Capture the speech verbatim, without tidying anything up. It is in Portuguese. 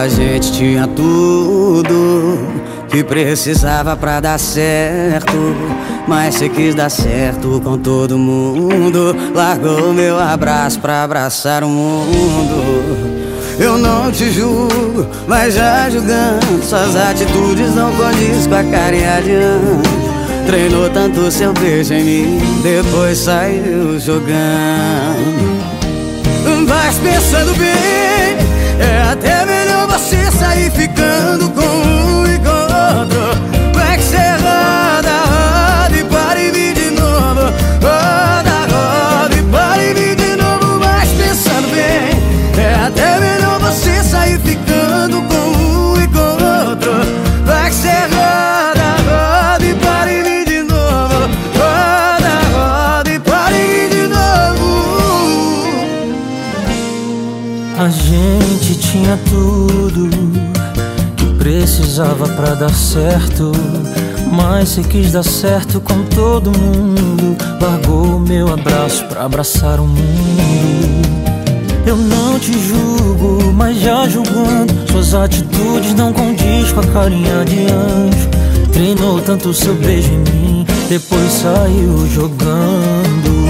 A gente tinha tudo que precisava pra dar certo, mas cê quis dar certo com todo mundo. Largou meu abraço pra abraçar o mundo. Eu não te julgo, mas já julgando, suas atitudes não condiz com a carinha de anjo. Treinou tanto seu beijo em mim, depois saiu jogando. Mas pensando bem, é até melhor você sair ficando com um e com outro. Vai que cê roda, roda e para e vir de novo. Roda, roda e para e vir de novo. Mas pensando bem, é até melhor você sair ficando com um e com outro. Vai que cê roda, roda e para e vir de novo. Roda, roda e para e vir de novo. A gente tinha tudo que precisava pra dar certo, mas cê quis dar certo com todo mundo. Largou o meu abraço pra abraçar o mundo. Eu não te julgo, mas já julgando, suas atitudes não condiz com a carinha de anjo. Treinou tanto seu beijo em mim, depois saiu jogando.